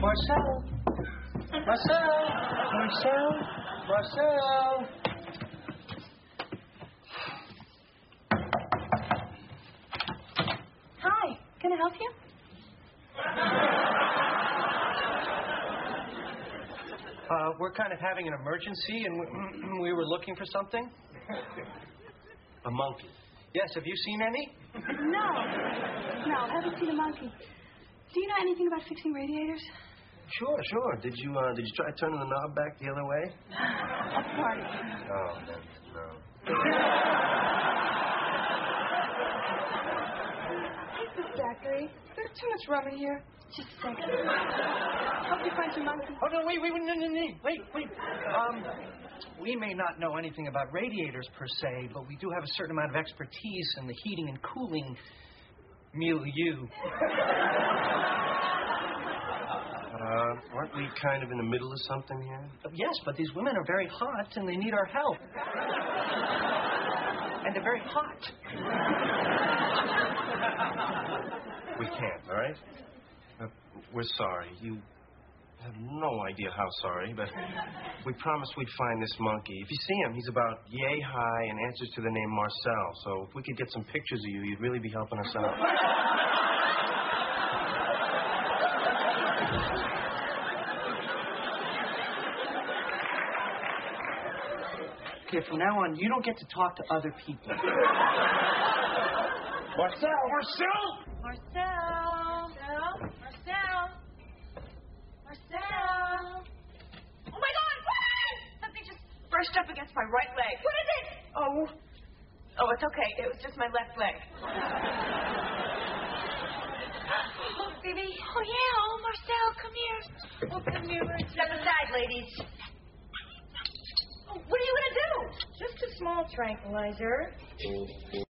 Marcel! Marcel! Marcel! Marcel! Hi, can I help you? We're kind of having an emergency, and we were looking for something. A monkey. Yes, have you seen any? No, I haven't seen a monkey. Do you know anything about fixing radiators? Sure. Did you try turning the knob back the other way? A party. Oh, no. Hey, Zachary, there's too much rum in here. Just a second. Hope you find your monkey. Oh, no, wait. We may not know anything about radiators per se, but we do have a certain amount of expertise in the heating and cooling milieu. Aren't we kind of in the middle of something here? Yes, but these women are very hot, and they need our help. And they're very hot. We can't, all right? We're sorry. You have no idea how sorry, but we promised we'd find this monkey. If you see him, he's about yay high and answers to the name Marcel. So if we could get some pictures of you, you'd really be helping us out. Okay, from now on, you don't get to talk to other people. Marcel! Oh, my God! What? Something just brushed up against my right leg. What is it? Oh, it's okay. It was just my left leg. Oh, baby. Oh, yeah. Oh, Marcel, come here. Oh, come here. Step aside, ladies. Oh, what are you going to do? Just a small tranquilizer.